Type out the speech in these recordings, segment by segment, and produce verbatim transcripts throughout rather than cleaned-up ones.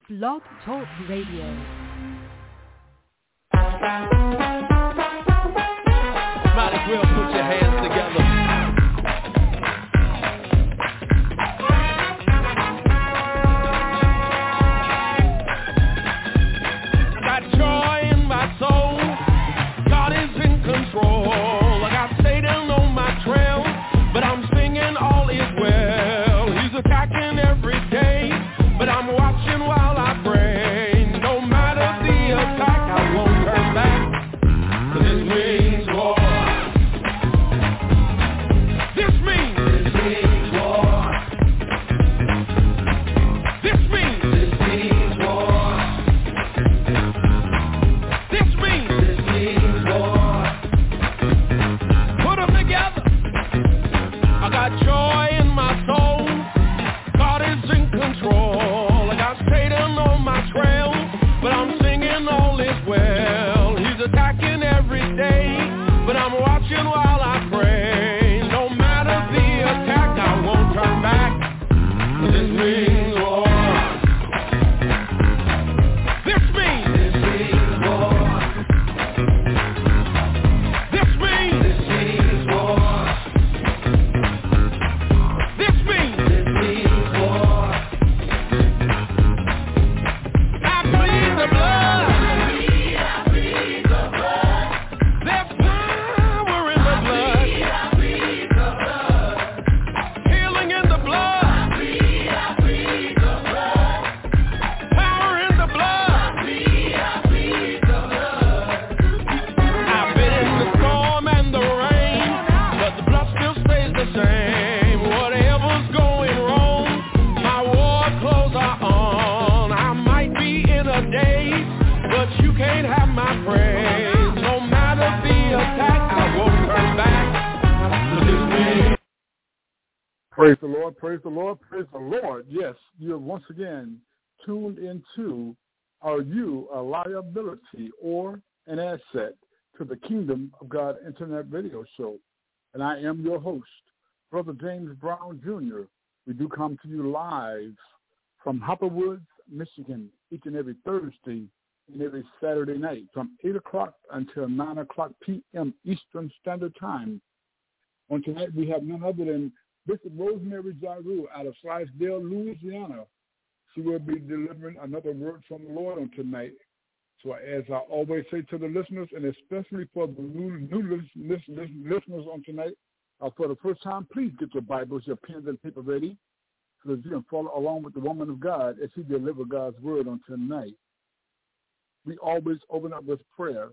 Blog Talk Radio. Might as well put your hands together. I got joy in my soul. God is in control. I got Satan on my trail, but I'm singing all is well. He's attacking every day, but I'm watching while I pray. No matter the attack, I won't turn back. 'Cause this means war. This means This means war. This means This means war. This means This means war. Put them together. I got joy in my soul. God is in control. I got Satan on my trail, but I'm singing all is well. He's attacking every day, but I'm watching while I pray. No matter the attack, I won't turn back. 'Cause this means war. This means This means war. This means This means war. This means This means war. I plead the blood. I plead the blood. There's power in the blood. I plead the blood. Healing in the blood. I plead the blood. Power in the blood. I plead the blood. I've been in the storm and the rain, but the blood still stays the same. Whatever's going wrong, my war clothes are on. I might be in a daze, but you can't have my praise. No matter the attack, I won't turn back. 'Cause it's me. Praise the Lord, praise the Lord, praise the Lord. Yes, you're once again tuned into Are You a Liability or an Asset to the Kingdom of God Internet Radio Show. And I am your host, Brother James Brown Junior We do come to you live from Hopper Woods, Michigan, each and every Thursday and every Saturday night from eight o'clock until nine o'clock p.m. Eastern Standard Time. On tonight, we have none other than Bishop Rosemary Jaru out of Slidesdale, Louisiana. She will be delivering another word from the Lord on tonight. So as I always say to the listeners, and especially for the new, new lis- lis- lis- listeners on tonight, uh, for the first time, please get your Bibles, your pens and paper ready so that you can follow along with the woman of God as she delivers God's word on tonight. We always open up with prayer.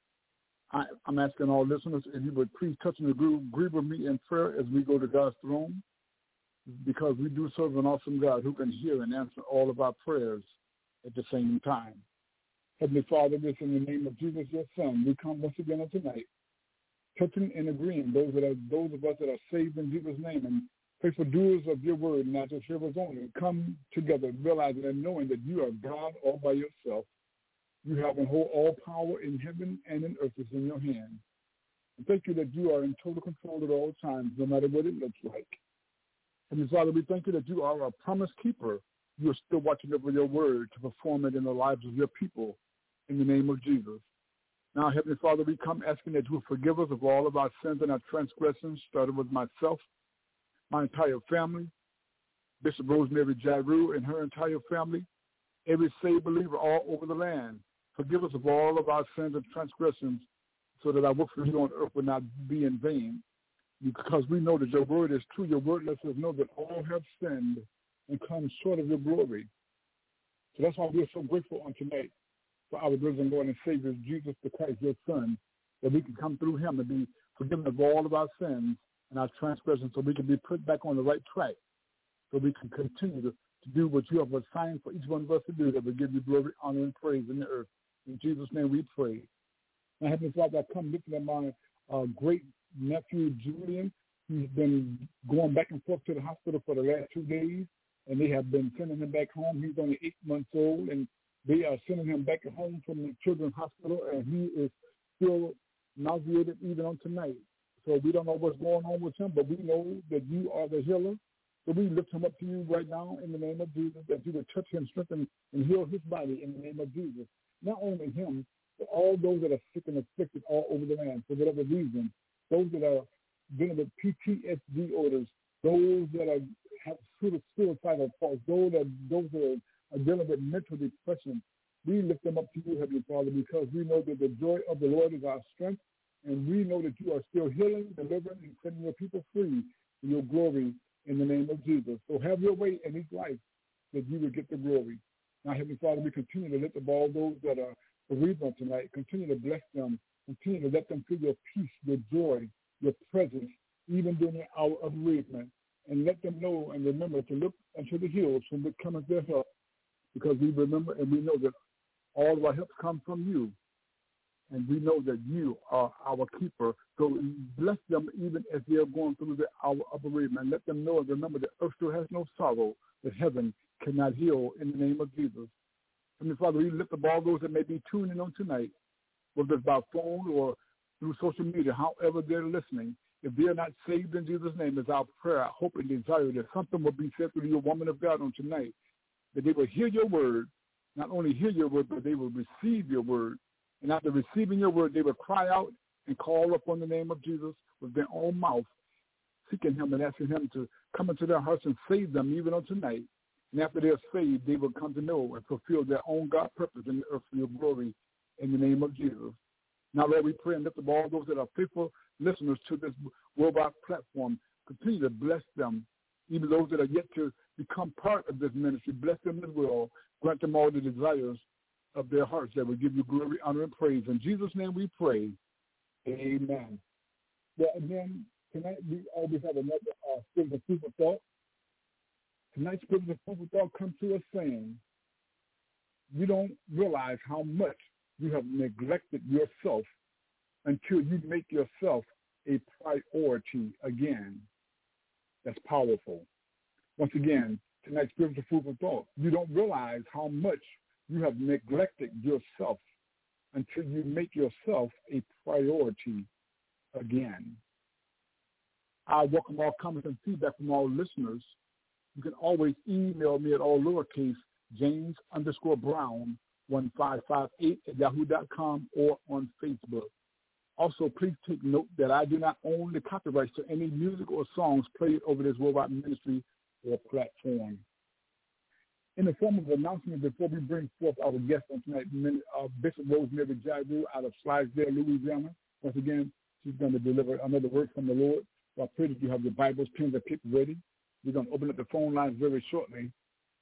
I, I'm asking all listeners if you would please touch and agree, agree with me in prayer as we go to God's throne, because we do serve an awesome God who can hear and answer all of our prayers at the same time. Heavenly Father, this in the name of Jesus, your Son, we come once again on tonight, touching and agreeing those that are those of us that are saved in Jesus' name and faithful doers of your word, not just hearers only. Come together, realizing and knowing that you are God all by yourself. You have and hold all power in heaven and in earth is in your hand. And thank you that you are in total control at all times, no matter what it looks like. And Father, we thank you that you are a promise keeper. You are still watching over your word to perform it in the lives of your people in the name of Jesus. Now, Heavenly Father, we come asking that you will forgive us of all of our sins and our transgressions, starting with myself, my entire family, Bishop Rosemary Jaru and her entire family, every saved believer all over the land. Forgive us of all of our sins and transgressions so that our work for you on earth will not be in vain. Because we know that your word is true. Your word lets us know that all have sinned and come short of your glory. So that's why we're so grateful on tonight for our risen Lord and Savior, Jesus the Christ, your Son, that we can come through him and be forgiven of all of our sins and our transgressions so we can be put back on the right track, so we can continue to, to do what you have assigned for each one of us to do, that we give you glory, honor, and praise in the earth. In Jesus' name we pray. Now, Heavenly Father, I come lifting up my uh, great nephew, Julian. He's been going back and forth to the hospital for the last two days, and they have been sending him back home. He's only eight months old, and they are sending him back home from the children's hospital, and he is still nauseated even on tonight. So we don't know what's going on with him, but we know that you are the healer. So we lift him up to you right now in the name of Jesus, that you would touch him, strengthen, and heal his body in the name of Jesus. Not only him, but all those that are sick and afflicted all over the land for whatever reason, those that are dealing with P T S D orders, those that are have suicidal thoughts, those that, those that are dealing with mental depression. We lift them up to you, Heavenly Father, because we know that the joy of the Lord is our strength, and we know that you are still healing, delivering, and setting your people free in your glory in the name of Jesus. So have your way in his life that you will get the glory. Now, Heavenly Father, we continue to lift up all those that are bereaved on tonight. Continue to bless them. Continue to let them feel your peace, your joy, your presence, even during the hour of bereavement. And let them know and remember to look unto the hills from which cometh their help, because we remember and we know that all of our help comes from you. And we know that you are our keeper. So bless them even as they are going through the hour of bereavement. Let them know and remember that earth still has no sorrow, that heaven cannot heal in the name of Jesus. Heavenly Father, we lift up all those that may be tuning on tonight, whether it's by phone or through social media, however they're listening. If they are not saved in Jesus' name, is our prayer, our hope, and desire that something will be said through your woman of God on tonight, that they will hear your word, not only hear your word, but they will receive your word. And after receiving your word, they will cry out and call upon the name of Jesus with their own mouth, seeking him and asking him to come into their hearts and save them even on tonight. And after they're saved, they will come to know and fulfill their own God purpose in the earth for your glory in the name of Jesus. Now, Lord, we pray and lift up all those that are faithful listeners to this worldwide platform. Continue to bless them, even those that are yet to become part of this ministry. Bless them as well. Grant them all the desires of their hearts that will give you glory, honor, and praise. In Jesus' name we pray. Amen. Well, again, tonight we always have another uh, spiritual food for thought. Tonight's spiritual food for thought comes to us saying, you don't realize how much you have neglected yourself until you make yourself a priority again. That's powerful. Once again, tonight's spiritual food for thought. You don't realize how much you have neglected yourself until you make yourself a priority again. I welcome all comments and feedback from all listeners. You can always email me at all lowercase James underscore Brown one five five eight at yahoo dot com or on Facebook. Also, please take note that I do not own the copyrights to any music or songs played over this worldwide ministry or platform. In the form of an announcement, before we bring forth our guest on tonight, uh, Bishop Rosemary Jairu out of Slidesdale, Louisiana. Once again, she's going to deliver another word from the Lord. So I pray that you have your Bibles, pens, and paper ready. We're going to open up the phone lines very shortly.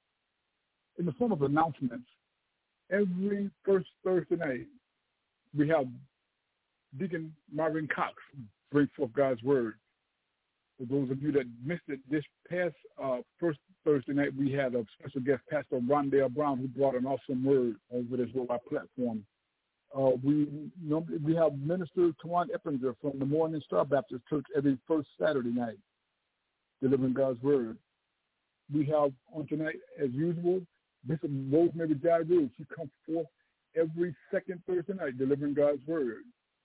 In the form of announcements, every first Thursday night, we have Deacon Marvin Cox bring forth God's word. For those of you that missed it, this past uh, first Thursday night, we had a special guest, Pastor Rondell Brown, who brought an awesome word over this worldwide platform. Uh, we we have Minister Tawan Eppinger from the Morning Star Baptist Church every first Saturday night, delivering God's word. We have on tonight, as usual, Bishop Rosemary Jairu. She comes forth every second Thursday night, delivering God's word.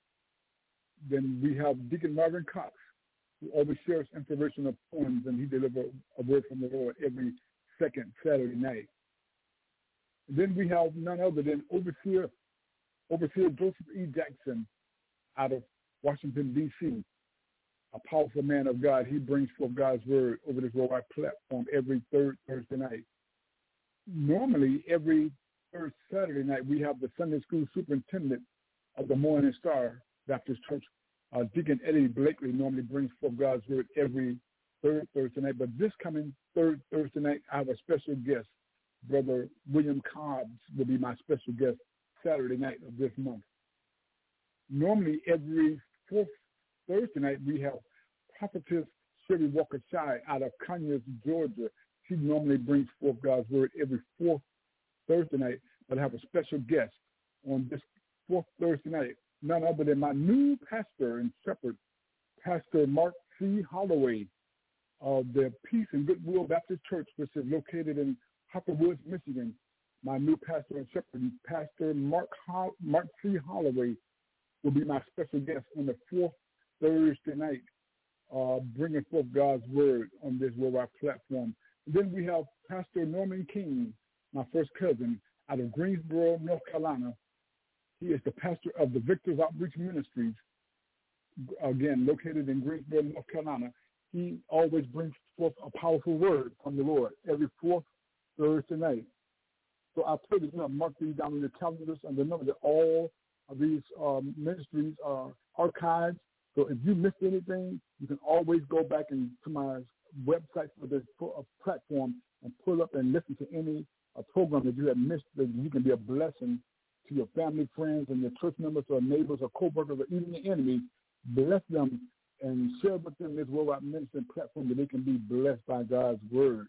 Then we have Deacon Marvin Cox, who always shares information of poems, and he delivers a word from the Lord every second Saturday night. And then we have none other than Overseer, Overseer Joseph E. Jackson out of Washington, D C, a powerful man of God. He brings forth God's word over this worldwide platform every third Thursday night. Normally, every third Saturday night, we have the Sunday school superintendent of the Morning Star Baptist Church, Uh, Deacon Eddie Blakely, normally brings forth God's word every third Thursday night. But this coming third Thursday night, I have a special guest. Brother William Cobbs will be my special guest Saturday night of this month. Normally, every fourth Thursday night, we have Prophetess Sherry Walker Shy out of Conyers, Georgia. She normally brings forth God's word every fourth Thursday night. But I have a special guest on this fourth Thursday night, none other than my new pastor and shepherd, Pastor Mark C. Holloway of the Peace and Goodwill Baptist Church, which is located in Hopper Woods, Michigan. My new pastor and shepherd, Pastor Mark Ho- Mark C. Holloway, will be my special guest on the fourth Thursday night uh, bringing forth God's word on this worldwide platform. And then we have Pastor Norman King, my first cousin, out of Greensboro, North Carolina. He is the pastor of the Victors Outreach Ministries, again, located in Greensboro, North Carolina. He always brings forth a powerful word from the Lord every fourth Thursday night. So I pray that you know, mark these down on your calendars and remember that all of these um, ministries are archived. So if you missed anything, you can always go back and to my website for the for a platform and pull up and listen to any uh, program that you have missed, that you can be a blessing to your family, friends, and your church members or neighbors or co-workers or even the enemy. Bless them and share with them this worldwide ministry platform that they can be blessed by God's word.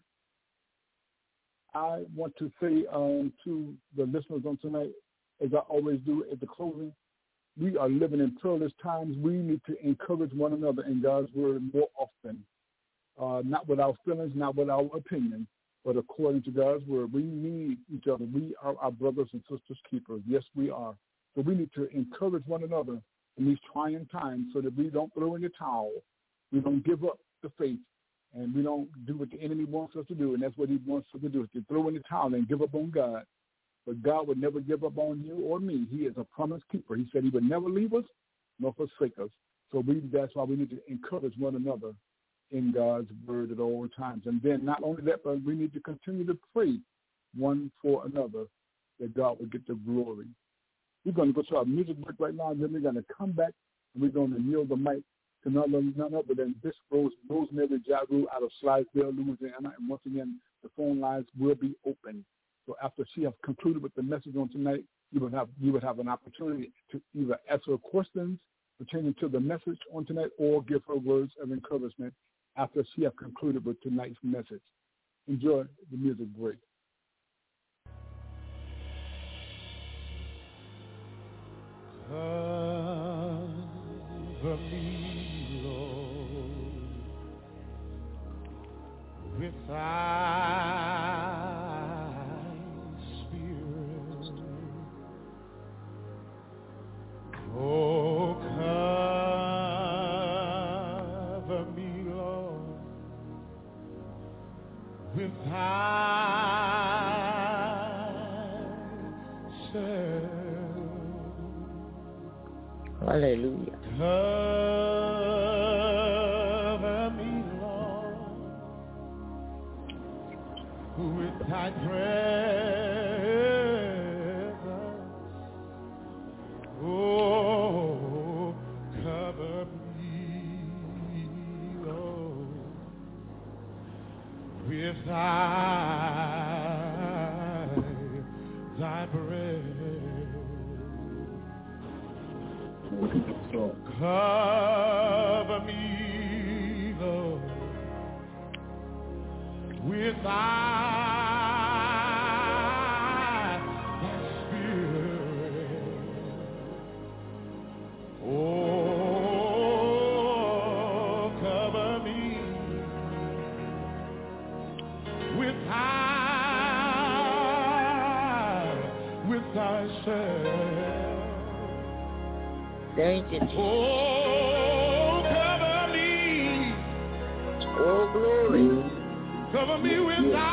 I want to say um, to the listeners on tonight, as I always do at the closing, we are living in perilous times. We need to encourage one another in God's word more often, uh, not with our feelings, not with our opinions, but according to God's word. We need each other. We are our brothers and sisters keepers. Yes, we are. So we need to encourage one another in these trying times so that we don't throw in the towel. We don't give up the faith, and we don't do what the enemy wants us to do, and that's what he wants us to do, is to throw in the towel and give up on God. But God would never give up on you or me. He is a promise keeper. He said he would never leave us nor forsake us. So we, that's why we need to encourage one another in God's word at all times. And then not only that, but we need to continue to pray one for another that God will get the glory. We're going to go to our music break right now, and then we're going to come back, and we're going to yield the mic to none, none other than Bishop Rose, Rosemary Jaru out of Slidesville, Louisiana. And once again, the phone lines will be open. So after she has concluded with the message on tonight, you would have you would have an opportunity to either ask her questions pertaining to the message on tonight or give her words of encouragement after she has concluded with tonight's message. Enjoy the music break. Cover me, Lord, with thy Spirit. Oh, cover me, Lord, with thyself. Hallelujah. Cover me, Lord, with thy presence. Oh, cover me, Lord, with thy, thy breath. Cover me, Lord, with thy, thy Spirit. Oh, cover me with thy, with thyself. Thank you, Jesus. Oh, cover me. Oh, glory. Cover me with thy,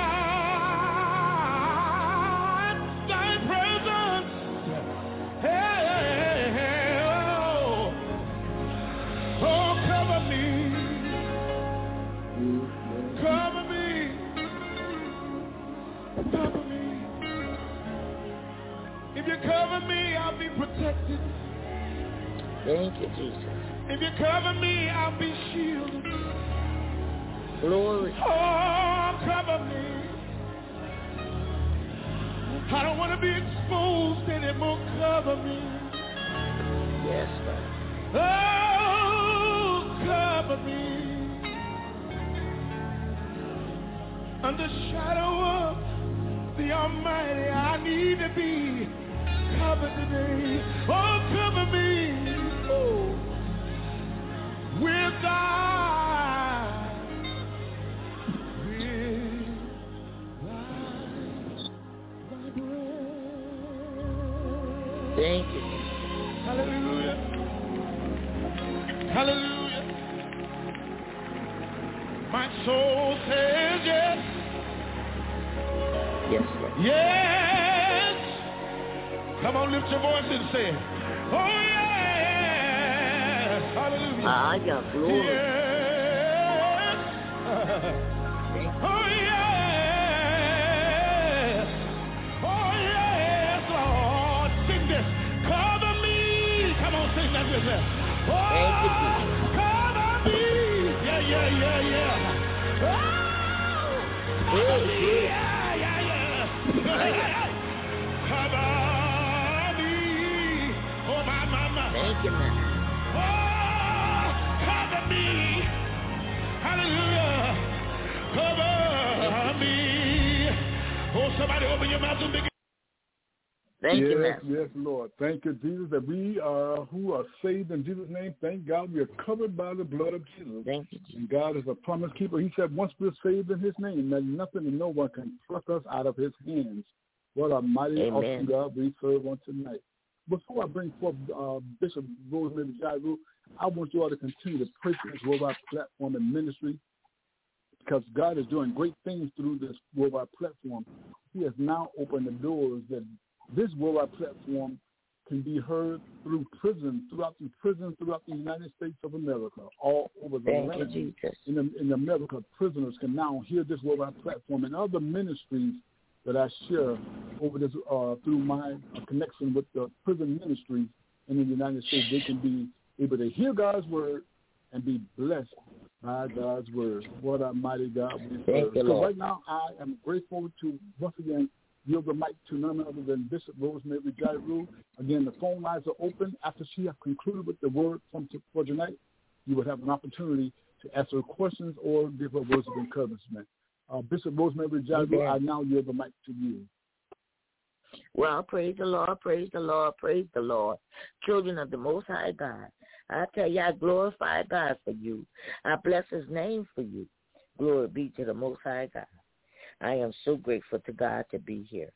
thy presence. Hey, oh, oh, cover me. Cover me. Cover me. If you cover me, I'll be protected. Thank you, Jesus. If you cover me, I'll be shielded. Glory. Oh, cover me. I don't want to be exposed anymore. Cover me. Yes, Lord. Oh, cover me. Under shadow of the Almighty, I need to be covered today. Oh, cover me. Ooh. With thy, with thy, thy breath. Thank you. Hallelujah. Hallelujah. My soul says yes. Yes, Lord. Yes. Come on, lift your voice and say, oh, yes. Hallelujah. Ah, yeah, glory. Yes. Oh, yes. Oh, yes, Lord. Sing this. Cover me. Come on, sing that with me. Oh, Thank you, Jesus. cover me. Yeah, yeah, yeah, yeah. Oh, cover me. Yeah, yeah, yeah. Cover me. Oh, my, my, my. Thank you, man. Oh, cover me. Hallelujah. Cover me. Oh, somebody open your mouth and begin. Thank yes, you, man. yes, Lord. Thank you, Jesus, that we are who are saved in Jesus' name. Thank God we are covered by the blood of Jesus. Thank you, Jesus. And God is a promise keeper. He said once we're saved in his name, that nothing and no one can pluck us out of his hands. What a mighty, Amen. awesome God we serve on tonight. Before I bring forth uh, Bishop Rosemary Jairo, I want you all to continue to pray for this worldwide platform and ministry, because God is doing great things through this worldwide platform. He has now opened the doors that this worldwide platform can be heard through prison, throughout the prisons throughout the United States of America, all over the Thank land. you, Jesus. In, in America, prisoners can now hear this worldwide platform and other ministries that I share over this uh, through my uh, connection with the prison ministries in the United States. They can be able to hear God's word and be blessed by God's word. What a mighty God we serve. Thank you, So Lord. right now, I am grateful to once again yield the mic to none other than Bishop Rosemary Jairo. Again, the phone lines are open. After she has concluded with the word from for tonight, you will have an opportunity to ask her questions or give her words of encouragement. Uh, Bishop Rosemary Jairo, I now yield the mic to you. Well, praise the Lord, praise the Lord, praise the Lord. Children of the Most High God, I tell you, I glorify God for you. I bless his name for you. Glory be to the Most High God. I am so grateful to God to be here.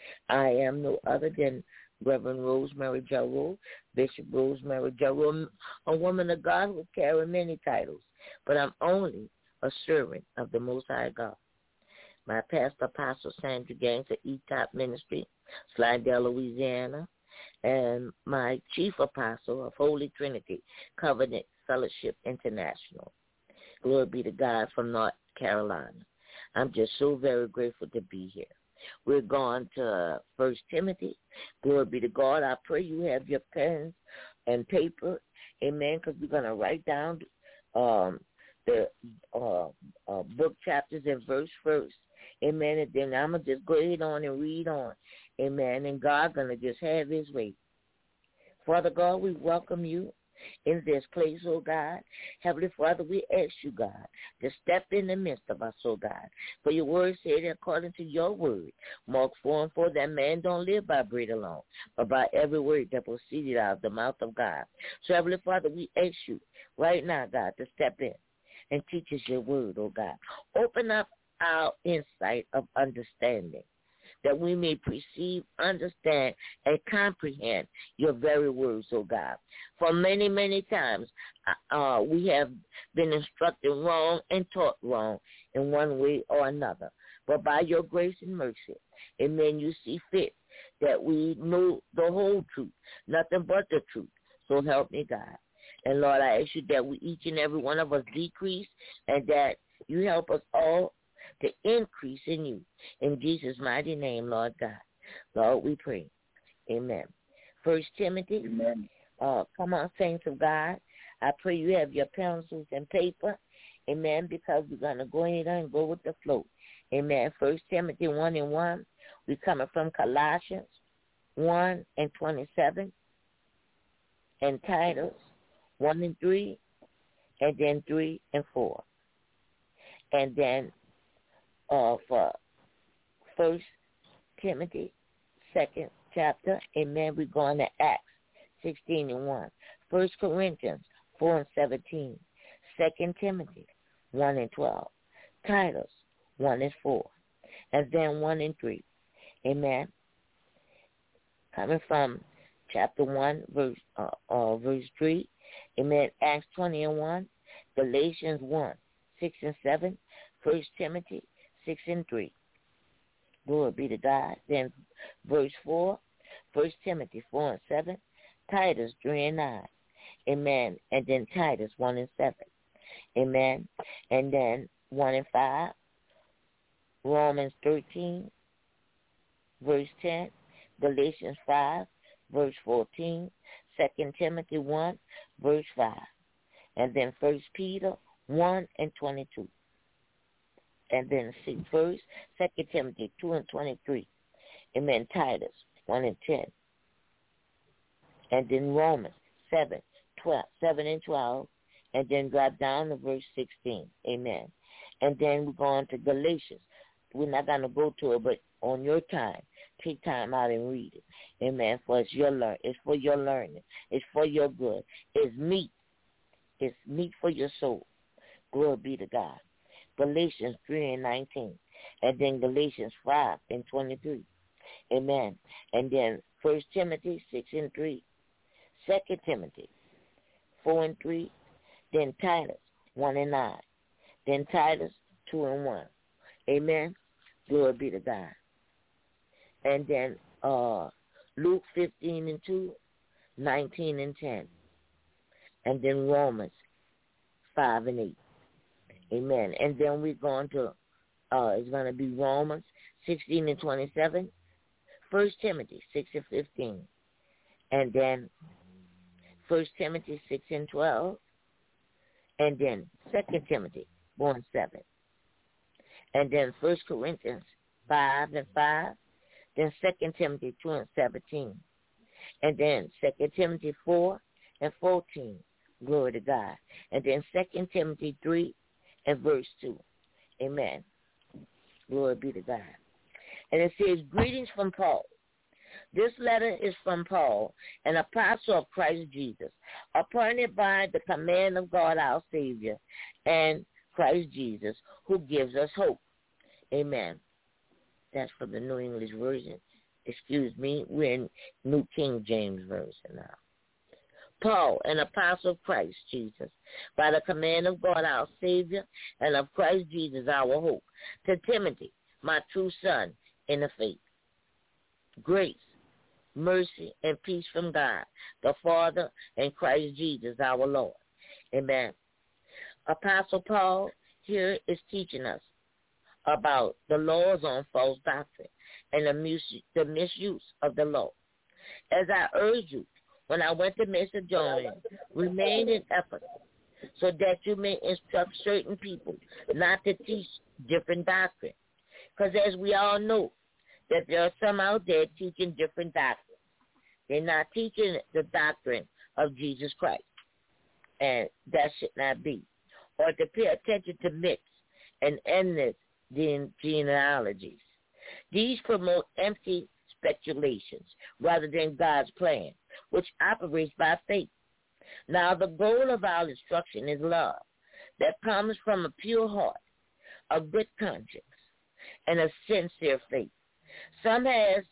I am no other than Reverend Rosemary Jairo, Bishop Rosemary Jairo, a woman of God who carry many titles, but I'm only a servant of the Most High God. My pastor, Apostle Sandra Gaines at E-Top Ministry, Slidell, Louisiana, and my chief apostle of Holy Trinity Covenant Fellowship International. Glory be to God from North Carolina. I'm just so very grateful to be here. We're going to First Timothy. Glory be to God. I pray you have your pens and paper, amen, because we're going to write down um, the uh, uh, book chapters and verse first. Amen. And then I'm going to just go ahead on and read on. Amen. And God's going to just have his way. Father God, we welcome you in this place, oh God. Heavenly Father, we ask you, God, to step in the midst of us, oh God. For your word said, according to your word, Mark four and four, that man don't live by bread alone, but by every word that proceeded out of the mouth of God. So, Heavenly Father, we ask you right now, God, to step in and teach us your word, oh God. Open up our insight of understanding, that we may perceive, understand, and comprehend your very words, oh God. For many, many times, uh, we have been instructed wrong and taught wrong in one way or another. But by your grace and mercy, amen, you see fit that we know the whole truth, nothing but the truth. So help me, God. And Lord, I ask you that we each and every one of us decrease and that you help us all to increase in you. In Jesus' mighty name, Lord God. Lord, we pray. Amen. First Timothy. Amen. Uh, come on, saints of God. I pray you have your pencils and paper. Amen, because we're going to go ahead and go with the flow. Amen. First Timothy one and one. We're coming from Colossians one and twenty-seven. And Titus one and three. And then three and four. And then Uh, for First Timothy, second chapter, amen, we're going to Acts sixteen and one. First Corinthians four and seventeen. Second Timothy one and twelve. Titus one and four. And then one and three. Amen. Coming from chapter one, verse, uh, uh, verse three. Amen. Acts twenty and one. Galatians one, six and seven. First Timothy six and three. Glory be to God. Then verse four, First Timothy four and seven. Titus three and nine. Amen. And then Titus one and seven. Amen. And then one and five. Romans thirteen, verse ten. Galatians five, verse fourteen. Second Timothy one, verse five. And then First Peter one and twenty-two. And then see first, Second Timothy two and twenty-three. Amen. Titus one and ten. And then Romans seven, twelve, seven and twelve. And then drop down to verse sixteen. Amen. And then we go on to Galatians. We're not going to go to it, but on your time, take time out and read it. Amen. For it's your learn. It's for your learning. It's for your good. It's meat. It's meat for your soul. Glory be to God. Galatians three and nineteen. And then Galatians five and twenty-three. Amen. And then First Timothy six and three. Second Timothy four and three. Then Titus one and nine. Then Titus two and one. Amen. Glory be to God. And then uh, Luke fifteen and two, nineteen and ten. And then Romans five and eight. Amen. And then we're going to, uh, it's going to be Romans sixteen and twenty-seven. First Timothy six and fifteen. And then First Timothy six and twelve. And then Second Timothy one and seven. And then First Corinthians five and five. Then Second Timothy two and seventeen. And then Second Timothy four and fourteen. Glory to God. And then Second Timothy three and verse two. Amen. Glory be to God. And it says, greetings from Paul. This letter is from Paul, an apostle of Christ Jesus, appointed by the command of God our Savior and Christ Jesus, who gives us hope. Amen. That's from the New English Version. Excuse me, we're in New King James Version now. Paul, an apostle of Christ Jesus, by the command of God our Savior and of Christ Jesus our hope, to Timothy, my true son in the faith. Grace, mercy, and peace from God, the Father, and Christ Jesus our Lord. Amen. Apostle Paul here is teaching us about the laws on false doctrine and the, mis- the misuse of the law. As I urge you, when I went to Macedonia, remain in Ephesus, so that you may instruct certain people not to teach different doctrine. Because as we all know, that there are some out there teaching different doctrines. They're not teaching the doctrine of Jesus Christ. And that should not be. Or to pay attention to myths and endless genealogies. These promote empty speculations rather than God's plan, which operates by faith. Now, the goal of our instruction is love that comes from a pure heart, a good conscience, and a sincere faith. Some has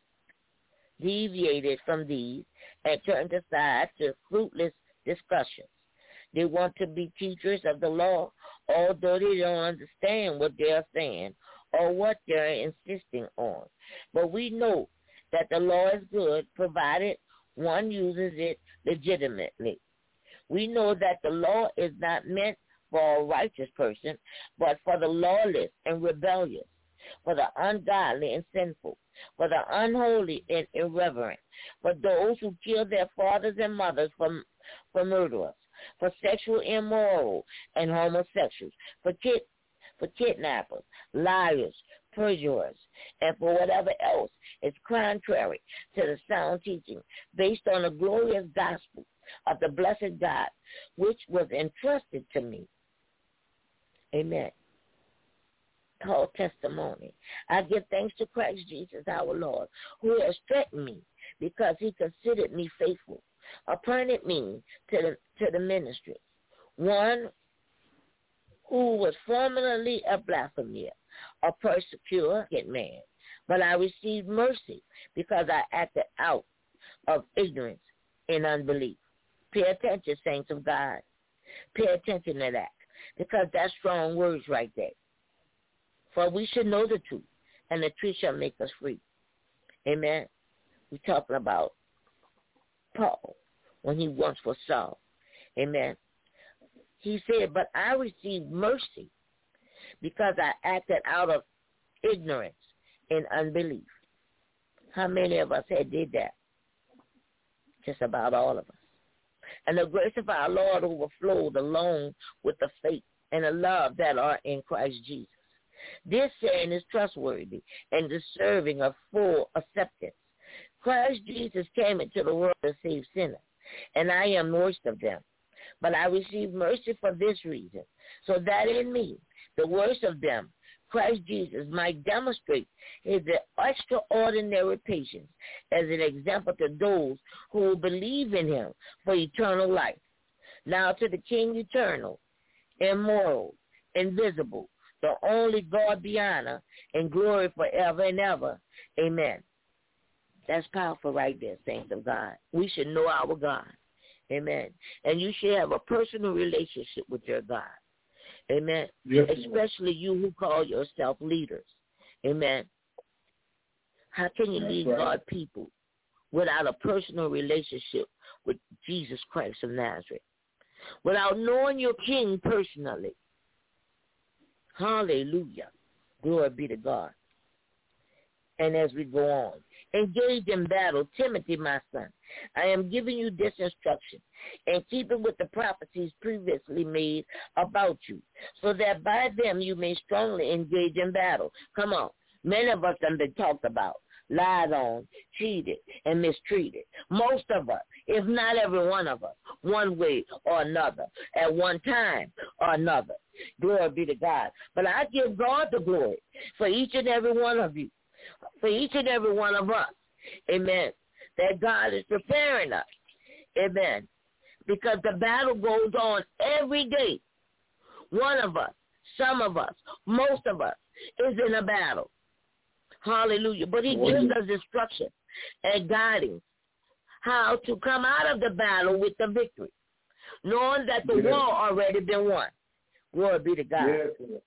deviated from these and turned aside to fruitless discussions. They want to be teachers of the law, although they don't understand what they're saying or what they're insisting on. But we know that the law is good, provided one uses it legitimately. We know that the law is not meant for a righteous person, but for the lawless and rebellious, for the ungodly and sinful, for the unholy and irreverent, for those who kill their fathers and mothers, for, for murderers, for sexual immoral and homosexuals, for kid, for kidnappers, liars, perjurers, and for whatever else is contrary to the sound teaching based on the glorious gospel of the blessed God, which was entrusted to me. Amen. Called testimony. I give thanks to Christ Jesus our Lord, who has strengthened me because he considered me faithful, appointed me to the, to the ministry. One who was formerly a blasphemer, a persecutor, man, but I received mercy because I acted out of ignorance and unbelief. Pay attention, saints of God. Pay attention to that. because that's strong words right there. For we should know the truth, and the truth shall make us free. Amen. We're talking about Paul when he once was Saul. Amen. He said, but I received mercy because I acted out of ignorance and unbelief. How many of us had did that? Just about all of us. And the grace of our Lord overflowed along with the faith and the love that are in Christ Jesus. This saying is trustworthy and deserving of full acceptance. Christ Jesus came into the world to save sinners, and I am worst of them. But I received mercy for this reason, so that in me, the worst of them, Christ Jesus might demonstrate his extraordinary patience as an example to those who will believe in him for eternal life. Now to the King eternal, immortal, invisible, the only God be honor and glory forever and ever. Amen. That's powerful right there, saints of God. We should know our God. Amen. And you should have a personal relationship with your God. Amen. Yes, especially you who call yourself leaders. Amen. How can you That's lead right. God people without a personal relationship with Jesus Christ of Nazareth? Without knowing your King personally? Hallelujah. Glory be to God. And as we go on, engage in battle, Timothy, my son. I am giving you this instruction, and keep it with the prophecies previously made about you, so that by them you may strongly engage in battle. Come on. Many of us have been talked about, lied on, cheated, and mistreated. Most of us, if not every one of us, one way or another, at one time or another. Glory be to God. But I give God the glory for each and every one of you, for each and every one of us. Amen. That God is preparing us. Amen. Because the battle goes on every day. One of us, some of us, most of us is in a battle. Hallelujah. But he gives us instruction and guidance how to come out of the battle with the victory, knowing that the yes. war already been won. Glory be to God. Yes.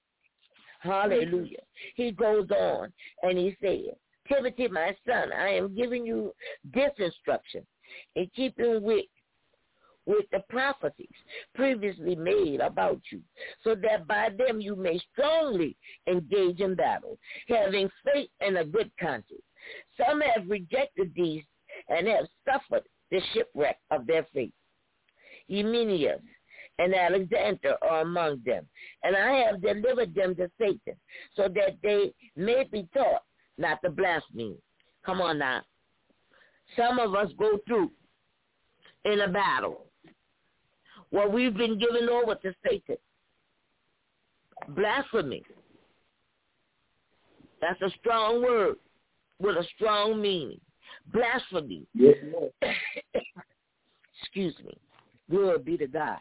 Hallelujah. He goes on and he says, Timothy, my son, I am giving you this instruction in keeping with, with the prophecies previously made about you, so that by them you may strongly engage in battle, having faith and a good conscience. Some have rejected these and have suffered the shipwreck of their faith. Hymenaeus and Alexander are among them, and I have delivered them to Satan, so that they may be taught not to blaspheme. Come on now. Some of us go through in a battle where we've been given over to Satan. Blasphemy. That's a strong word with a strong meaning. Blasphemy. Yes, excuse me. Glory be to God.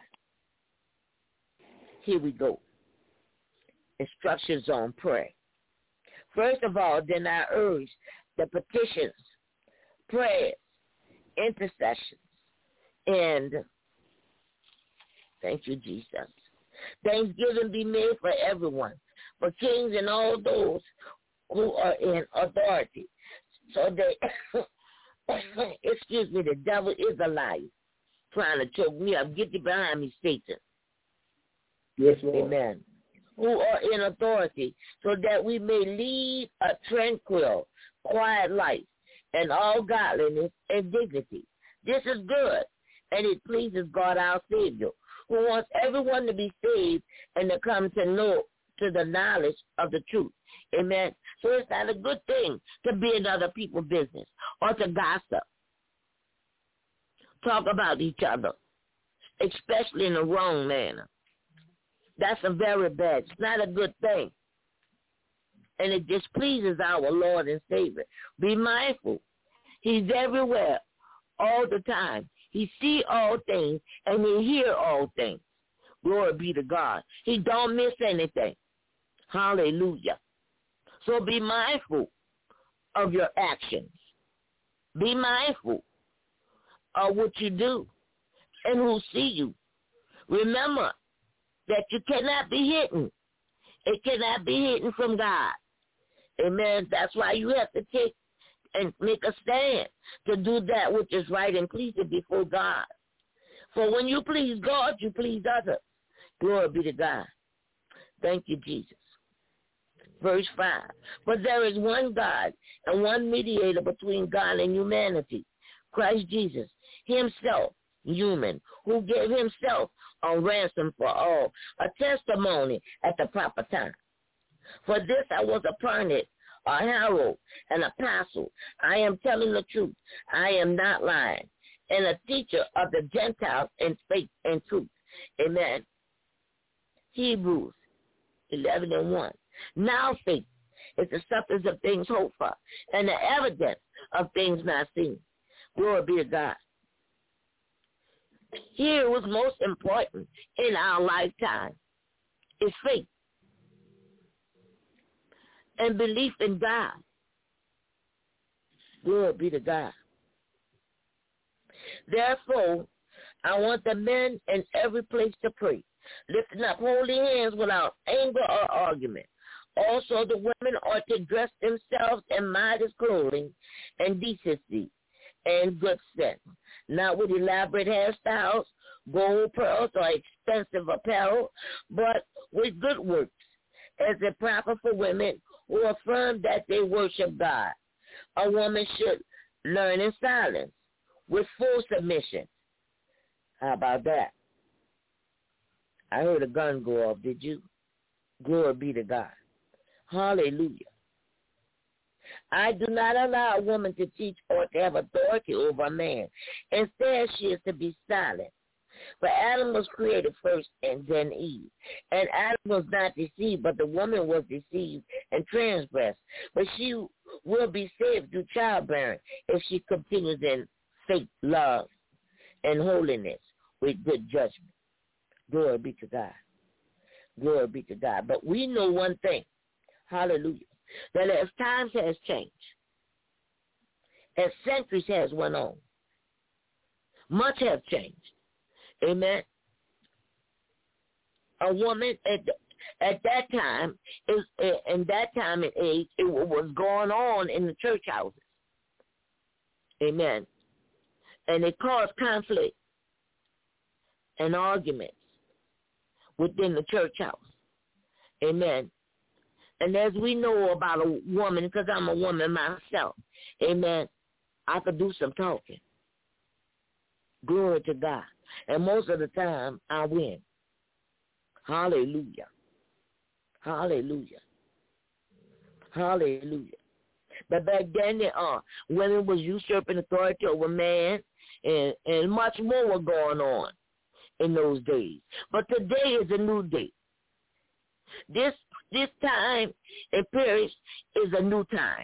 Here we go. Instructions on prayer. First of all, then I urge the petitions, prayers, intercessions, and thank you, Jesus. Thanksgiving be made for everyone, for kings and all those who are in authority. So they, excuse me, the devil is a liar, trying to choke me up. Get you behind me, Satan. Yes, Lord. Amen. Who are in authority, so that we may lead a tranquil, quiet life and all godliness and dignity. This is good, and it pleases God our Savior, who wants everyone to be saved and to come to know to the knowledge of the truth. Amen. So it's not a good thing to be in other people's business or to gossip, talk about each other, especially in the wrong manner. That's a very bad, it's not a good thing. And it displeases our Lord and Savior. Be mindful. He's everywhere all the time. He see all things and he hear all things. Glory be to God. He don't miss anything. Hallelujah. So be mindful of your actions. Be mindful of what you do and who see you. Remember that you cannot be hidden. It cannot be hidden from God. Amen. That's why you have to take and make a stand to do that which is right and pleasing before God. For when you please God, you please others. Glory be to God. Thank you, Jesus. Verse five. But there is one God and one mediator between God and humanity, Christ Jesus, himself, human, who gave himself a ransom for all, a testimony at the proper time. For this I was appointed a herald, an apostle. I am telling the truth. I am not lying. And a teacher of the Gentiles in faith and truth. Amen. Hebrews eleven and one. Now faith is the substance of things hoped for and the evidence of things not seen. Glory be to God. Here was most important in our lifetime is faith and belief in God. Glory be to God. Therefore, I want the men in every place to pray, lifting up holy hands without anger or argument. Also, the women ought to dress themselves in modest clothing and decency and good sense, not with elaborate hairstyles, gold, pearls, or expensive apparel, but with good works, as is proper for women who affirm that they worship God. A woman should learn in silence, with full submission. How about that? I heard a gun go off, did you? Glory be to God. Hallelujah. I do not allow a woman to teach or to have authority over a man. Instead, she is to be silent. For Adam was created first and then Eve. And Adam was not deceived, but the woman was deceived and transgressed. But she will be saved through childbearing if she continues in faith, love, and holiness with good judgment. Glory be to God. Glory be to God. But we know one thing. Hallelujah. That as times has changed, as centuries has went on, much has changed. Amen. A woman at at that time is in that time and age, it was going on in the church houses. Amen. And it caused conflict and arguments within the church house. Amen. And as we know about a woman, because I'm a woman myself, amen, I could do some talking. Glory to God. And most of the time, I win. Hallelujah. Hallelujah. Hallelujah. But back then, uh, women was usurping authority over man, and, and much more was going on in those days. But today is a new day. This this time and period is a new time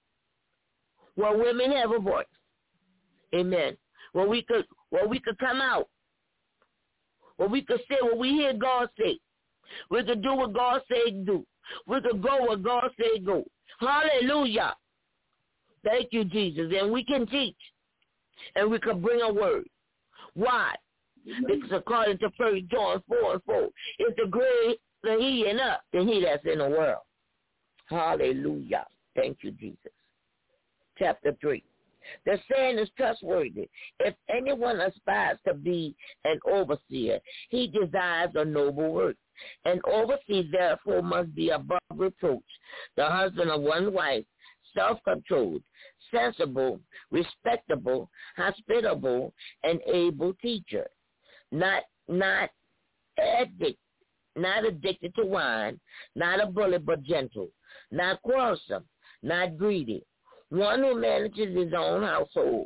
where women have a voice. Amen. Where we could where we could come out. Where we could say what we hear God say. We could do what God say do. We could go where God say go. Hallelujah. Thank you, Jesus. And we can teach. And we can bring a word. Why? Because according to First John four and four, it's the great the he and up than he that's in the world. Hallelujah. Thank you, Jesus. Chapter three. The saying is trustworthy. If anyone aspires to be an overseer, he desires a noble work. An overseer, therefore, must be above reproach, the husband of one wife, self-controlled, sensible, respectable, hospitable, and able teacher, not not addict, not addicted to wine, not a bully but gentle, not quarrelsome, not greedy, one who manages his own household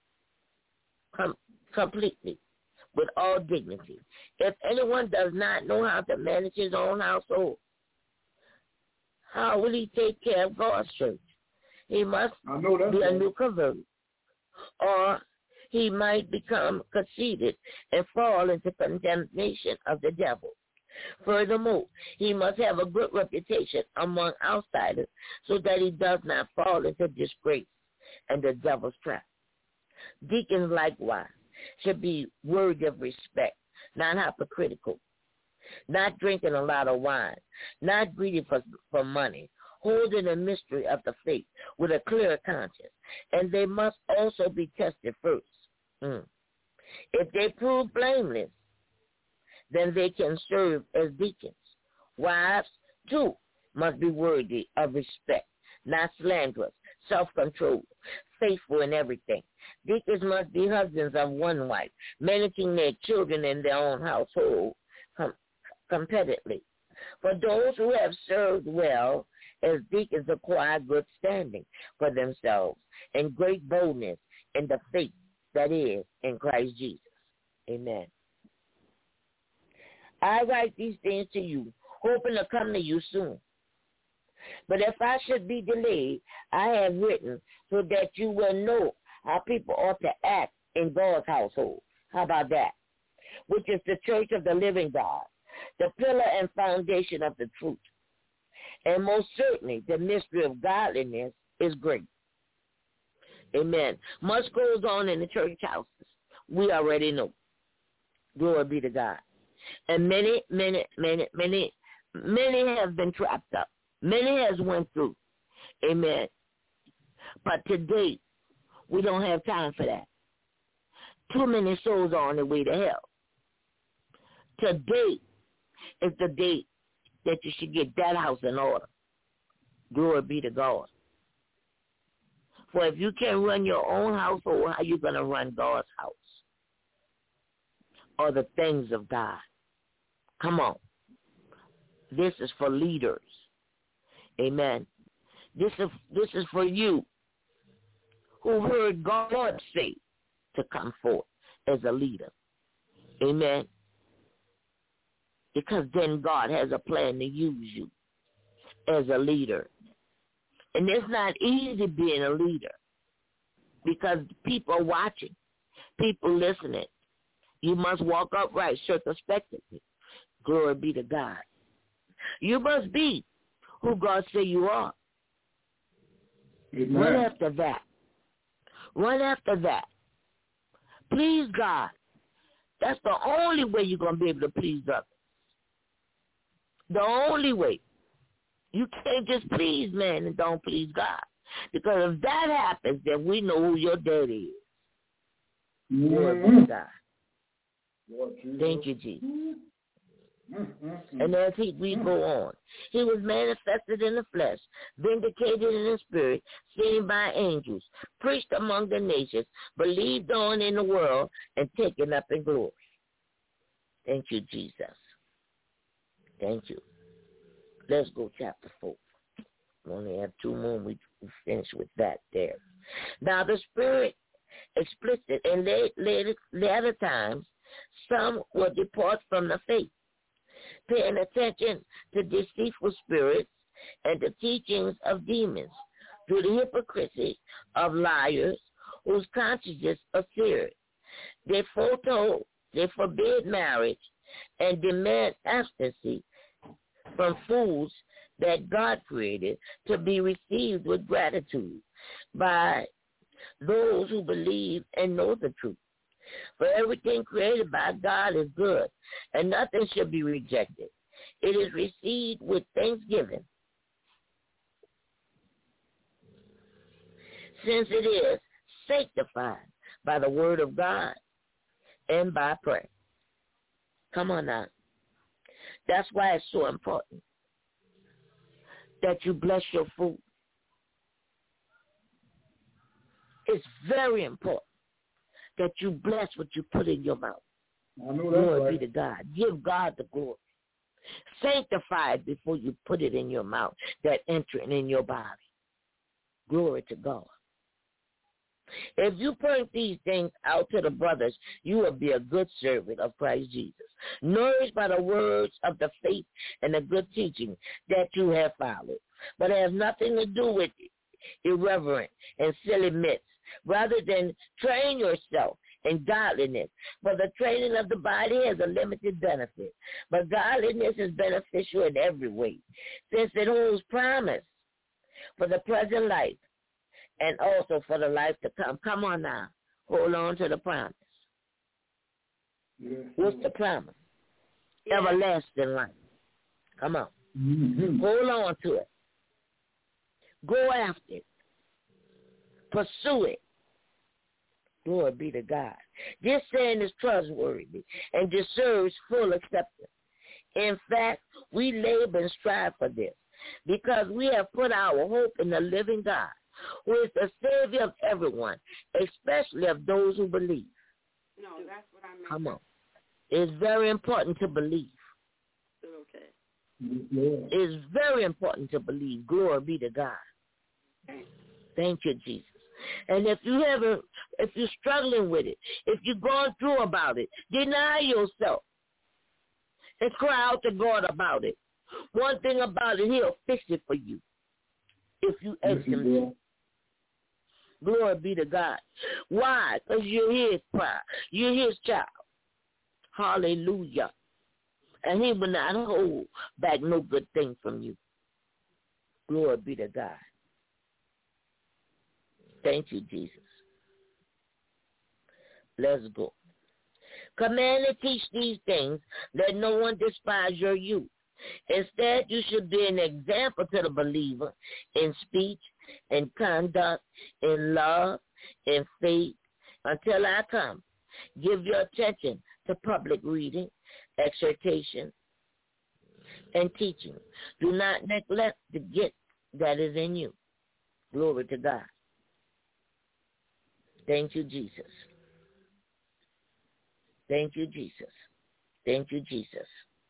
com- completely with all dignity. If anyone does not know how to manage his own household, how will he take care of God's church? He must be a new convert, or he might become conceited and fall into condemnation of the devil. Furthermore, he must have a good reputation among outsiders so that he does not fall into disgrace and the devil's trap. Deacons likewise should be worthy of respect, not hypocritical. not drinking a lot of wine, not greedy for, for money, holding the mystery of the faith with a clear conscience. And they must also be tested first. Mm. If they prove blameless, then they can serve as deacons. Wives, too, must be worthy of respect, not slanderous, self-controlled, faithful in everything. Deacons must be husbands of one wife, managing their children in their own household com- competently. For those who have served well as deacons acquire good standing for themselves and great boldness in the faith that is in Christ Jesus. Amen. I write these things to you, hoping to come to you soon. But if I should be delayed, I have written so that you will know how people ought to act in God's household. How about that? Which is the church of the living God, the pillar and foundation of the truth. And most certainly, the mystery of godliness is great. Amen. Much goes on in the church houses. We already know. Glory be to God. And many, many, many, many, many have been trapped up. Many has went through. Amen. But today, we don't have time for that. Too many souls are on their way to hell. Today is the day that you should get that house in order. Glory be to God. For if you can't run your own household, how are you going to run God's house? Or the things of God? Come on. This is for leaders. Amen. This is this is for you who heard God say to come forth as a leader. Amen. Because then God has a plan to use you as a leader. And it's not easy being a leader because people are watching, people listening. You must walk upright, circumspectly. Glory be to God. You must be who God say you are. Amen. Run after that. Run after that. Please God. That's the only way you're going to be able to please others. The only way. You can't just please man and don't please God. Because if that happens, then we know who your daddy is. Mm-hmm. Glory be to God. Lord Jesus. Thank you, Jesus. Mm-hmm. And as he, we go on, he was manifested in the flesh, vindicated in the spirit, seen by angels, preached among the nations, believed on in the world, and taken up in glory. Thank you, Jesus. Thank you. Let's go chapter four. We only have two more. We finish with that there. Now the Spirit explicit in later, later times, some will depart from the faith, paying attention to deceitful spirits and the teachings of demons, through the hypocrisy of liars whose consciences are seared. They foretold, they forbid marriage and demand abstinence from foods that God created to be received with gratitude by those who believe and know the truth. For everything created by God is good, and nothing should be rejected. It is received with thanksgiving, since it is sanctified by the word of God and by prayer. Come on now. That's why it's so important that you bless your food. It's very important that you bless what you put in your mouth. I know that's Glory right. be to God. Give God the glory. Sanctify it before you put it in your mouth, that entering in your body. Glory to God. If you point these things out to the brothers, you will be a good servant of Christ Jesus, nourished by the words of the faith and the good teaching that you have followed. But it has nothing to do with irreverent and silly myths, rather than train yourself in godliness. For the training of the body has a limited benefit, but godliness is beneficial in every way, since it holds promise for the present life and also for the life to come. Come on now. Hold on to the promise. Yes, What's the promise? yes. everlasting life. Come on. Mm-hmm. Hold on to it. Go after it. Pursue it. Glory be to God. This saying is trustworthy and deserves full acceptance. In fact, we labor and strive for this because we have put our hope in the living God, who is the Savior of everyone, especially of those who believe. No, that's what I meant. Come on. It's very important to believe. Okay. It's very important to believe. Glory be to God. Okay. Thank you, Jesus. And if you haven't, if you're struggling with it, if you're going through about it, deny yourself and cry out to God about it. One thing about it, he'll fix it for you if you ask him to. Glory be to God. Why? Because you're his child. You're his child. Hallelujah. And he will not hold back no good thing from you. Glory be to God. Thank you, Jesus. Let's go. Command and teach these things. Let no one despise your youth. Instead, you should be an example to the believer in speech, in conduct, in love, in faith, until I come. Give your attention to public reading, exhortation, and teaching. Do not neglect the gift that is in you. Glory to God. Thank you, Jesus. Thank you, Jesus. Thank you, Jesus.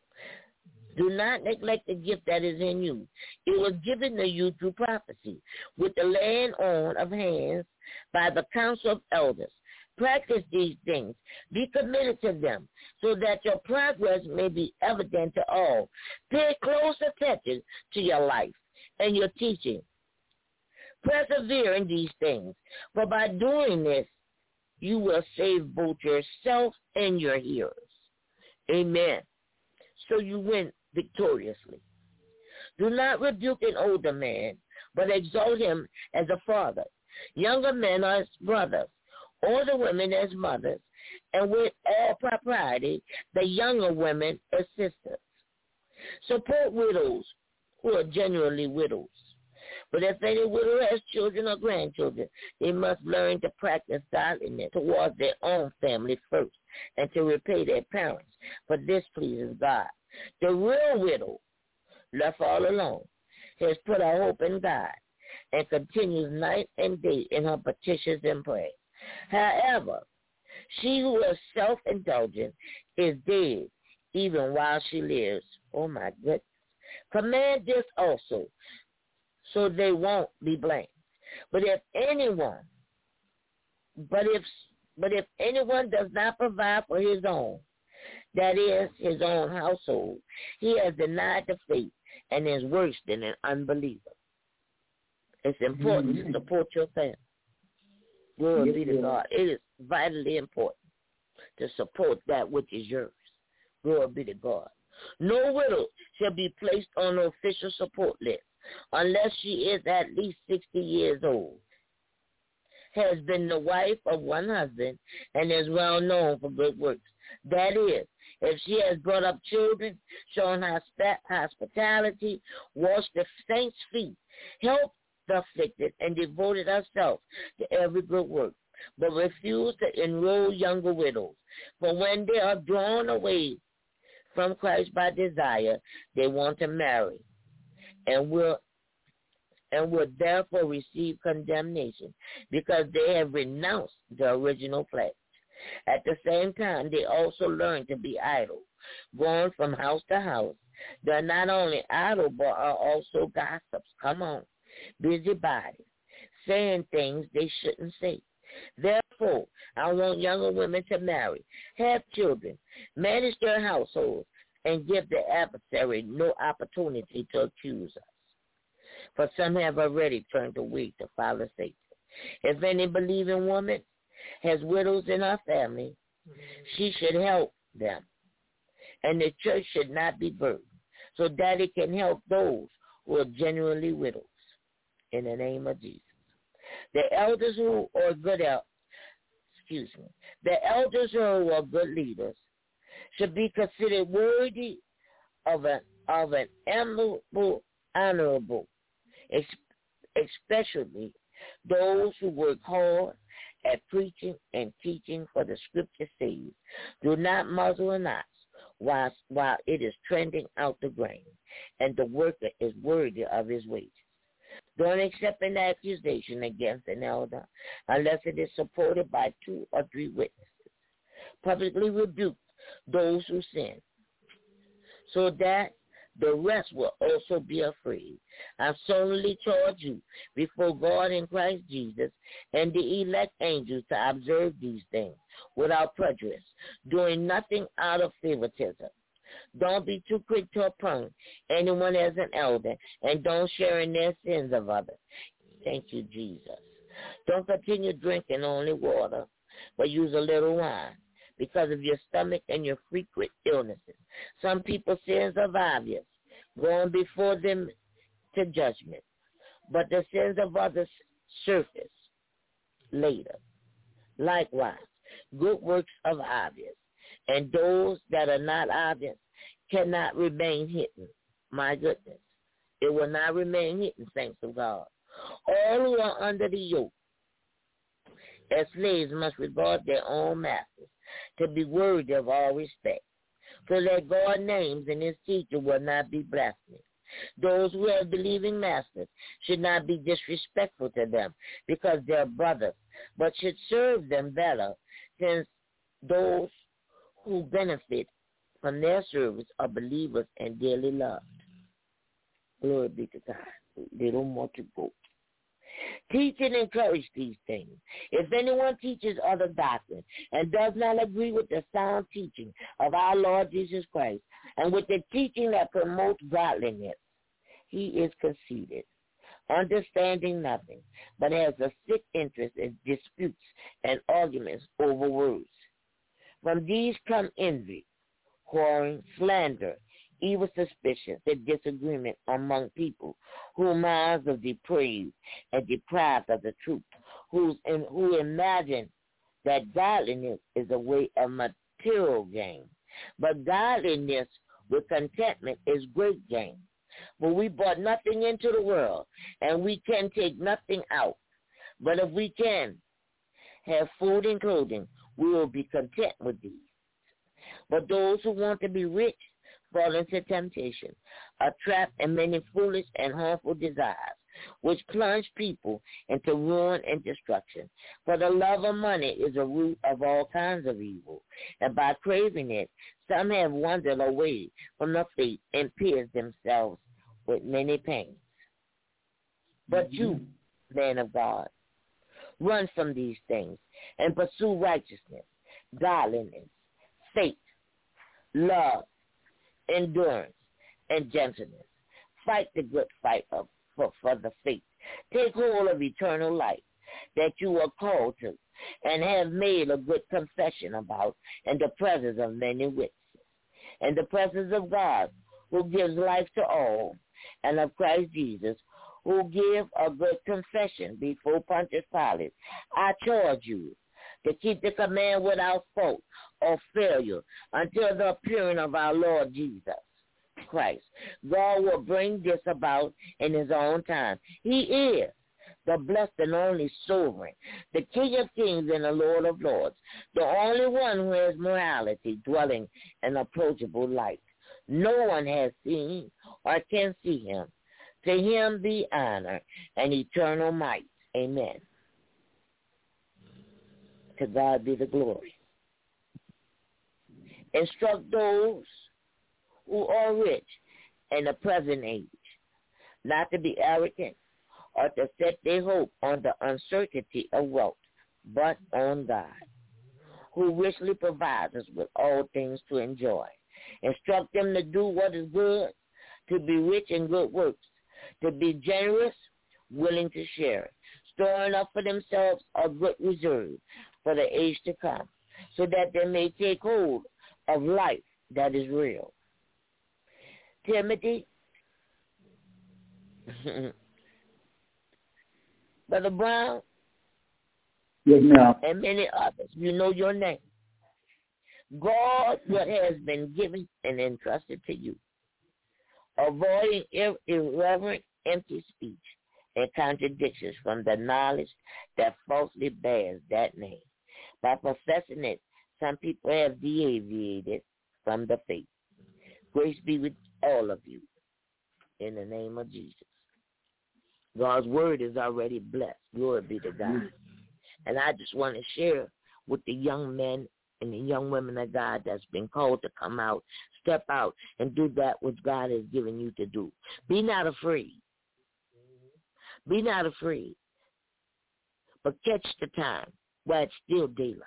Do not neglect the gift that is in you. It was given to you through prophecy, with the laying on of hands by the council of elders. Practice these things. Be committed to them, so that your progress may be evident to all. Pay close attention to your life and your teaching. Persevere in these things, for by doing this, you will save both yourself and your hearers. Amen. So you win victoriously. Do not rebuke an older man, but exalt him as a father. Younger men as brothers, older women as mothers, and with all propriety, the younger women as sisters. Support widows who are genuinely widows. But if any widow has children or grandchildren, they must learn to practice godliness towards their own family first, and to repay their parents, for this pleases God. The real widow, left all alone, has put her hope in God, and continues night and day in her petitions and prayers. However, she who is self-indulgent is dead even while she lives. Oh, my goodness. Command this also, so they won't be blamed. But if anyone, but if, but if anyone does not provide for his own, that is, his own household, he has denied the faith and is worse than an unbeliever. It's important mm-hmm. to support your family. Glory yes, be to yes. God. It is vitally important to support that which is yours. Glory be to God. No widow shall be placed on the official support list unless she is at least sixty years old, has been the wife of one husband, and is well known for good works. That is, if she has brought up children, shown hospitality, washed the saints' feet, helped the afflicted, and devoted herself to every good work, but refused to enroll younger widows. For when they are drawn away from Christ by desire, they want to marry, and will and will therefore receive condemnation, because they have renounced the original pledge. At the same time, they also learn to be idle, going from house to house. They are not only idle, but are also gossips. Come on. Busybodies, saying things they shouldn't say. Therefore, I want younger women to marry, have children, manage their households, and give the adversary no opportunity to accuse us. For some have already turned away to follow Satan. If any believing woman has widows in her family, she should help them, and the church should not be burdened, so that it can help those who are genuinely widows. In the name of Jesus. The elders who are good, el- excuse me, the elders who are good leaders should be considered worthy of an of an honorable, honorable, especially those who work hard at preaching and teaching, for the scripture says, do not muzzle an ox while, while it is treading out the grain, and the worker is worthy of his wages. Don't accept an accusation against an elder unless it is supported by two or three witnesses. Publicly rebuke those who sin, so that the rest will also be afraid. I solemnly charge you before God in Christ Jesus and the elect angels to observe these things without prejudice, doing nothing out of favoritism. Don't be too quick to appoint anyone as an elder, and don't share in their sins of others. Thank you, Jesus. Don't continue drinking only water, but use a little wine because of your stomach and your frequent illnesses. Some people's sins are obvious, going before them to judgment, but the sins of others surface later. Likewise, good works are obvious, and those that are not obvious cannot remain hidden. My goodness, it will not remain hidden, saints of God. All who are under the yoke as slaves must regard their own masters to be worthy of all respect, so that God's names and his teaching will not be blasphemed. Those who have believing masters should not be disrespectful to them because they are brothers, but should serve them better, since those who benefit from their service are believers and dearly loved. Glory be to God. Little more to go. Teach and encourage these things. If anyone teaches other doctrine and does not agree with the sound teaching of our Lord Jesus Christ and with the teaching that promotes godliness, he is conceited, understanding nothing, but has a sick interest in disputes and arguments over words. From these come envy, quarreling, slander, evil suspicions, and disagreement among people whose minds are depraved and deprived of the truth, who's in, who imagine that godliness is a way of material gain. But godliness with contentment is great gain. For we brought nothing into the world, and we can take nothing out. But if we can have food and clothing, we will be content with these. But those who want to be rich fall into temptation, a trap, and many foolish and harmful desires, which plunge people into ruin and destruction. For the love of money is a root of all kinds of evil, and by craving it, some have wandered away from the faith and pierced themselves with many pains. But you, man of God, run from these things and pursue righteousness, godliness, faith, love, endurance, and gentleness. Fight the good fight of, for, for the faith. Take hold of eternal life that you are called to and have made a good confession about in the presence of many witnesses, in the presence of God, who gives life to all, and of Christ Jesus, who give a good confession before Pontius Pilate. I charge you to keep the command without fault or failure until the appearing of our Lord Jesus Christ. God will bring this about in his own time. He is the blessed and only sovereign, the King of kings and the Lord of lords, the only one who has morality dwelling in approachable light. No one has seen or can see him. To him be honor and eternal might. Amen. To God be the glory. Instruct those who are rich in the present age not to be arrogant or to set their hope on the uncertainty of wealth, but on God, who richly provides us with all things to enjoy. Instruct them to do what is good, to be rich in good works, to be generous, willing to share, storing up for themselves a good reserve for the age to come, so that they may take hold of life that is real. Timothy, Brother Brown, yes, ma'am, and many others, you know your name. Guard what has been given and entrusted to you, avoiding ir- irreverent, empty speech and contradictions from the knowledge that falsely bears that name. By professing it, some people have deviated from the faith. Grace be with all of you in the name of Jesus. God's word is already blessed. Glory be to God. And I just want to share with the young men and the young women of God that's been called to come out, step out, and do that which God has given you to do. Be not afraid. Be not afraid. But catch the time while it's still daylight.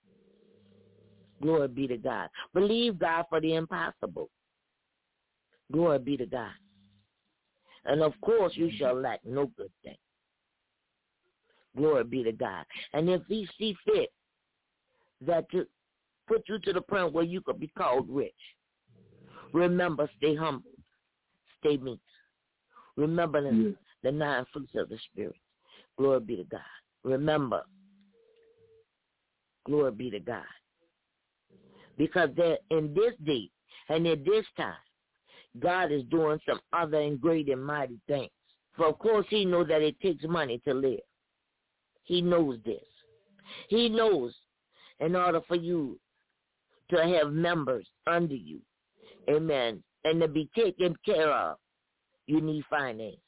Glory be to God. Believe God for the impossible. Glory be to God. And of course you shall lack no good thing. Glory be to God. And if he see fit that to put you to the point where you could be called rich, remember, stay humble, stay meek. Remember the, yeah. the nine fruits of the Spirit. Glory be to God. Remember, glory be to God. Because there, in this day and in this time, God is doing some other and great and mighty things. For of course he knows that it takes money to live. He knows this. He knows in order for you to have members under you, amen, and to be taken care of, you need finances.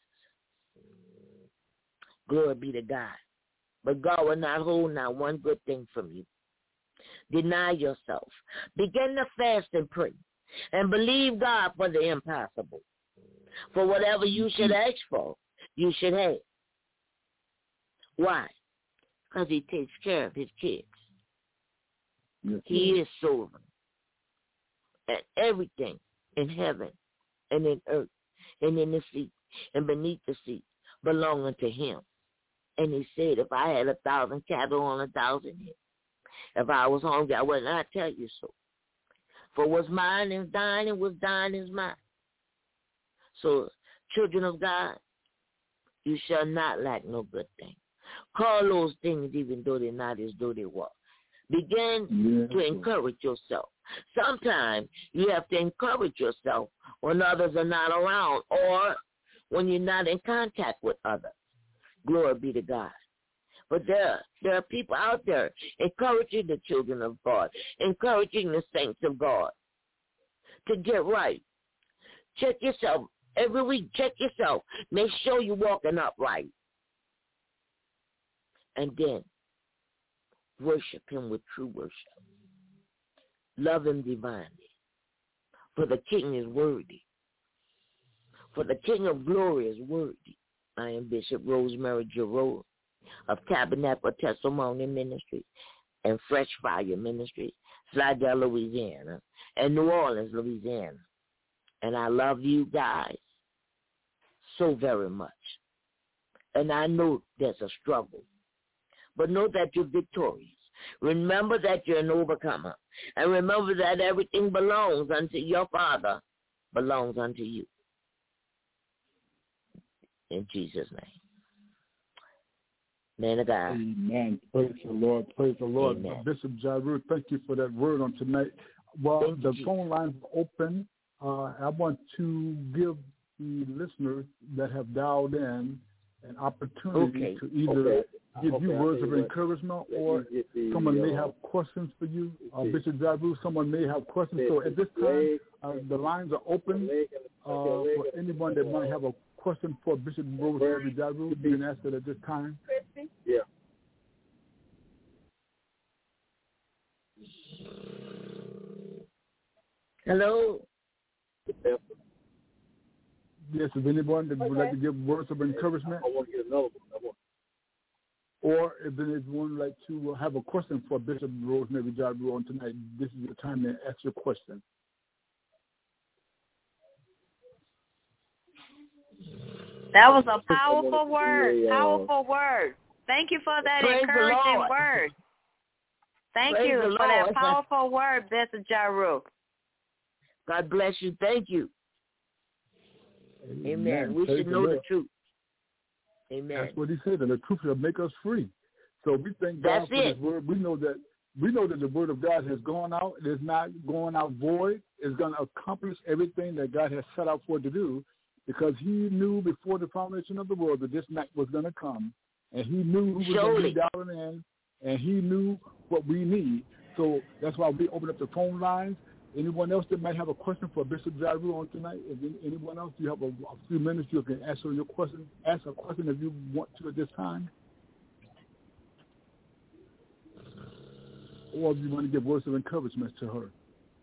Glory be to God. But God will not hold not one good thing from you. Deny yourself. Begin to fast and pray. And believe God for the impossible. For whatever you should ask for, you should have. Why? Because he takes care of his kids. Yes, he is sovereign. And everything in heaven and in earth and in the sea and beneath the sea belong unto him. And he said, if I had a thousand cattle on a thousand hills, if I was hungry, I would not tell you so. For what's mine is thine, and what's thine is mine. So, children of God, you shall not lack no good thing. Call those things even though they're not as though they were. Begin yes. to encourage yourself. Sometimes you have to encourage yourself when others are not around or when you're not in contact with others. Glory be to God. But there, there are people out there encouraging the children of God, encouraging the saints of God to get right. Check yourself. Every week, check yourself. Make sure you're walking upright. And then worship him with true worship. Love him divinely. For the King is worthy. For the King of glory is worthy. I am Bishop Rosemary Giroux of Tabernacle Testimony Ministry and Fresh Fire Ministry, Slidell, Louisiana, and New Orleans, Louisiana. And I love you guys so very much. And I know there's a struggle, but know that you're victorious. Remember that you're an overcomer. And remember that everything belongs unto your Father, belongs unto you. In Jesus' name. Man of God. Amen. Praise the Lord. Praise the Lord. Amen. Bishop Jairus, thank you for that word on tonight. Well, thank the you, phone lines are open. Uh, I want to give the listeners that have dialed in an opportunity okay. to either okay. give okay. you words of encouragement or the, someone may have questions for you. Uh, Bishop Jairus, someone may have questions. So at this time, uh, the lines are open uh, for anyone that might have a question for Bishop Rosemary Jairus. You can ask it at this time. Yeah. Hello. Yes, is anyone that would like to give words of encouragement? I want to get another one. Or if anyone would like to have a question for Bishop Rosemary Jairus on tonight, this is the time to ask your question. That was a powerful word. Powerful word. Thank you for that Praise encouraging word. Thank Praise you for that powerful word, Bishop Jairus. God bless you. Thank you. Amen. Amen. We Praise should know the, the truth. Amen. That's what he said, and the truth shall make us free. So we thank God That's for it. this word. We know that we know that the word of God has gone out. It is not going out void. It's going to accomplish everything that God has set out for it to do, because he knew before the foundation of the world that this night was going to come, and he knew who was going to be dialing in, and he knew what we need. So that's why we open up the phone lines. Anyone else that might have a question for Bishop Jaru on tonight? If anyone else, you have a, a few minutes, you can answer your question. Ask a question if you want to at this time. Or if you want to give words of encouragement to her.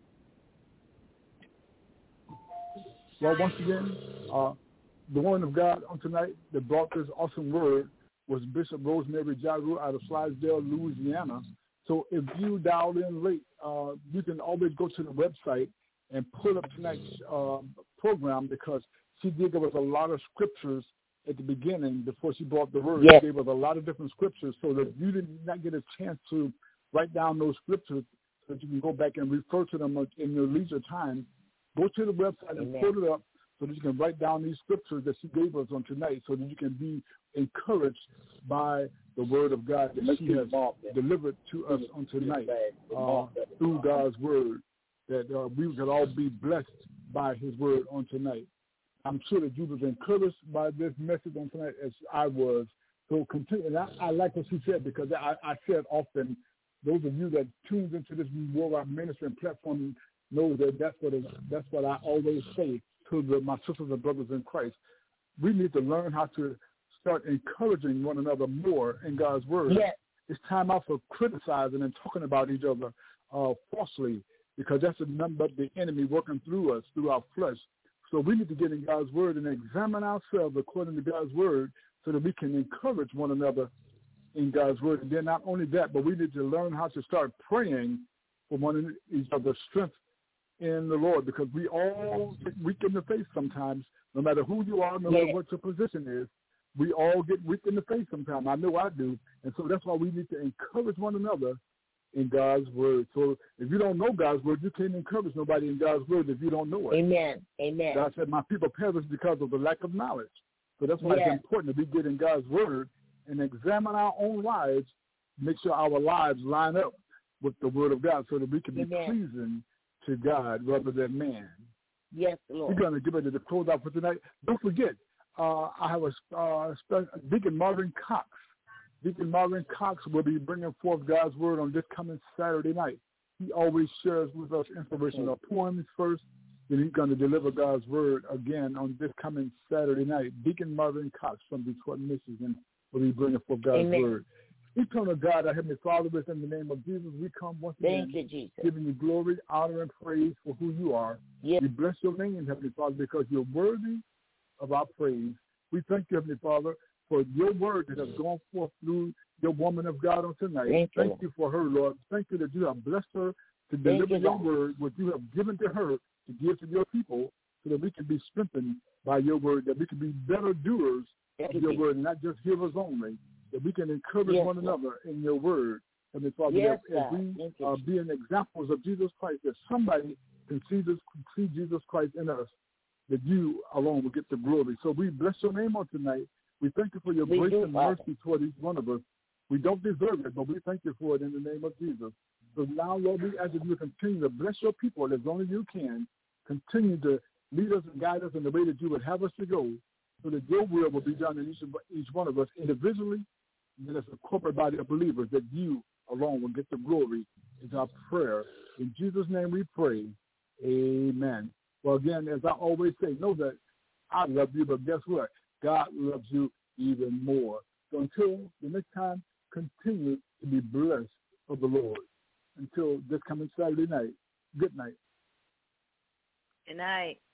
Well, once again, uh, the woman of God on tonight that brought this awesome word was Bishop Rosemary Jaru out of Slidesdale, Louisiana. So if you dialed in late, uh, you can always go to the website and pull up tonight's uh, program, because she did give us a lot of scriptures at the beginning before she brought the word. Yes. She gave us a lot of different scriptures, so that you did not get a chance to write down those scriptures so that you can go back and refer to them in your leisure time. Go to the website and Amen. Pull it up so that you can write down these scriptures that she gave us on tonight, so that you can be encouraged by the word of God that she has delivered to us on tonight uh, through God's word, that uh, we could all be blessed by his word on tonight. I'm sure that you was encouraged by this message on tonight as I was. So continue. And I, I like what she said, because I, I said often, those of you that tuned into this World Ministry and platform know that that's what, it, that's what I always say to the, my sisters and brothers in Christ. We need to learn how to start encouraging one another more in God's word. Yes. It's time out for criticizing and talking about each other uh, falsely, because that's nothing but the enemy working through us, through our flesh. So we need to get in God's word and examine ourselves according to God's word, so that we can encourage one another in God's word. And then not only that, but we need to learn how to start praying for one each other's strength in the Lord, because we all get weak in the face sometimes, no matter who you are, no matter yeah. what your position is. We all get weak in the face sometimes. I know I do. And so that's why we need to encourage one another in God's word. So if you don't know God's word, you can't encourage nobody in God's word if you don't know it. Amen. Amen. God said, my people perish because of the lack of knowledge. So that's why yes. it's important that we get in God's word and examine our own lives, make sure our lives line up with the word of God, so that we can be Amen. Pleasing to God rather than man. Yes, Lord. We're going to get ready to close out for tonight. Don't forget, uh, I have a uh, Deacon Marvin Cox. Deacon Marvin Cox will be bringing forth God's word on this coming Saturday night. He always shares with us inspirational poems first, then he's going to deliver God's word again on this coming Saturday night. Deacon Marvin Cox from Detroit, Michigan, will be bringing forth God's Amen. Word. Eternal God, our Heavenly Father, within the name of Jesus, we come once Thank again, you, Jesus. giving you glory, honor, and praise for who you are. Yes. We bless your name, Heavenly Father, because you're worthy of our praise. We thank you, Heavenly Father, for your word that has gone forth through your woman of God on tonight. Thank, thank you. you for her, Lord. Thank you that you have blessed her to deliver you, your word, what you have given to her to give to your people, so that we can be strengthened by your word, that we can be better doers thank of your you. word, and not just hearers only, that we can encourage yes, one another in your word. Heavenly Father, yes, as we are uh, being examples of Jesus Christ, that somebody can see, this, see Jesus Christ in us, that you alone will get the glory. So we bless your name on tonight. We thank you for your we grace do, and mercy toward each one of us. We don't deserve it, but we thank you for it in the name of Jesus. So now, Lord, we ask that you continue to bless your people as only you can. Continue to lead us and guide us in the way that you would have us to go, so that your will will be done in each, of, each one of us individually, and then as a corporate body of believers, that you alone will get the glory, is our prayer. In Jesus' name we pray. Amen. Well, again, as I always say, know that I love you, but guess what? God loves you even more. So until the next time, continue to be blessed of the Lord. Until this coming Saturday night, good night. Good night.